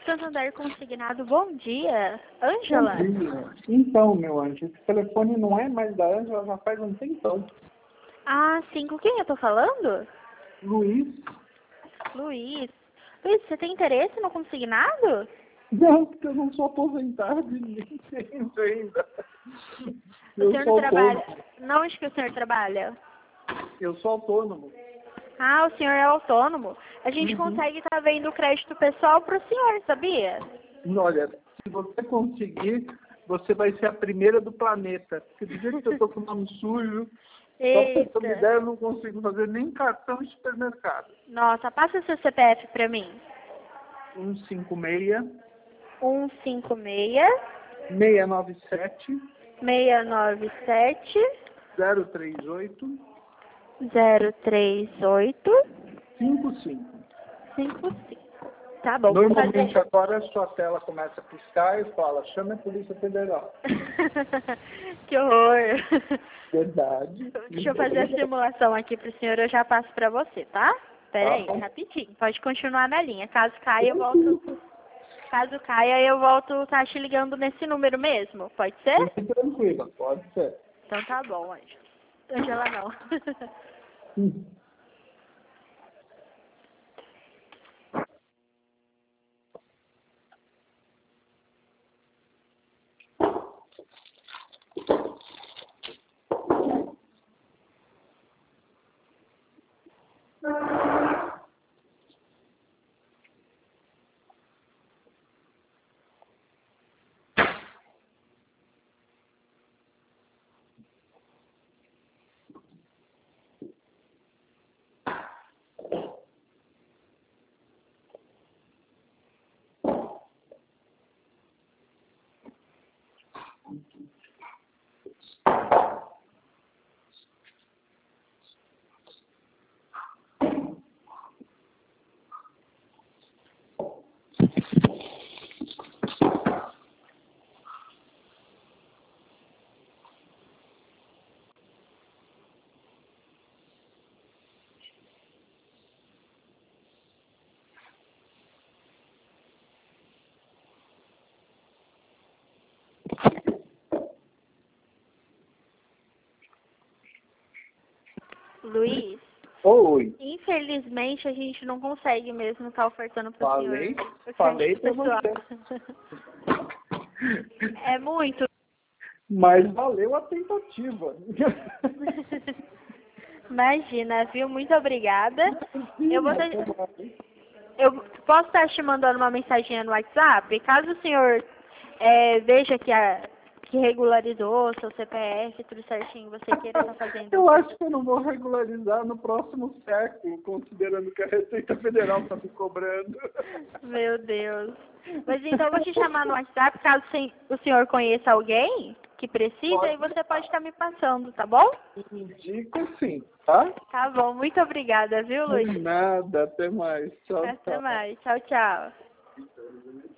Santander Consignado, bom dia. Ângela? Bom dia. Então, meu anjo, esse telefone não é mais da Ângela, já faz um tempão. Ah, sim, com quem eu tô falando? Luiz? Luiz. Luiz, você tem interesse no consignado? Não, porque eu não sou aposentado e nem tenho ainda. O Eu senhor sou não trabalha... autônomo. Não, onde que o senhor trabalha? Eu sou autônomo. Ah, o senhor é autônomo. A gente consegue estar vendo o crédito pessoal pro senhor, sabia? Olha, se você conseguir, você vai ser a primeira do planeta. Porque do jeito que eu tô com o nome sujo, só pra você ter uma Eita. ideia, eu não consigo fazer nem cartão de supermercado. Nossa, passa seu CPF pra mim. 156 156 697 697 038 038 55. 55. Tá bom, vou Normalmente fazer. agora a sua tela começa a piscar e fala, chame a Polícia Federal. Que horror. Verdade. Deixa eu fazer a simulação aqui pro senhor, eu já passo pra você, tá? Pera aí, bom. rapidinho. Pode continuar na linha. Caso caia, eu volto. Caso caia, eu volto tá te ligando nesse número mesmo. Pode ser? Fique tranquila, pode ser. Então tá bom, Ângela. Ângela não. Hum. Luiz, Oi, infelizmente a gente não consegue mesmo estar ofertando pro falei senhor o pra crédito pessoal. você. É muito. Mas valeu a tentativa. Imagina, viu? Muito obrigada. Eu vou eu posso estar te mandando uma mensagem no WhatsApp? Caso o senhor veja que regularizou seu CPF, tudo certinho, você queira estar fazendo. Eu acho que eu não vou regularizar no próximo século, considerando que a Receita Federal está me cobrando. Meu Deus. Mas então eu vou te chamar no WhatsApp, caso o senhor conheça alguém que precisa, aí você pode estar me passando, tá bom? Indico sim, tá? Tá bom, muito obrigada, viu, Luiz? De nada, até mais. Tchau, Até tchau. mais. Tchau, tchau.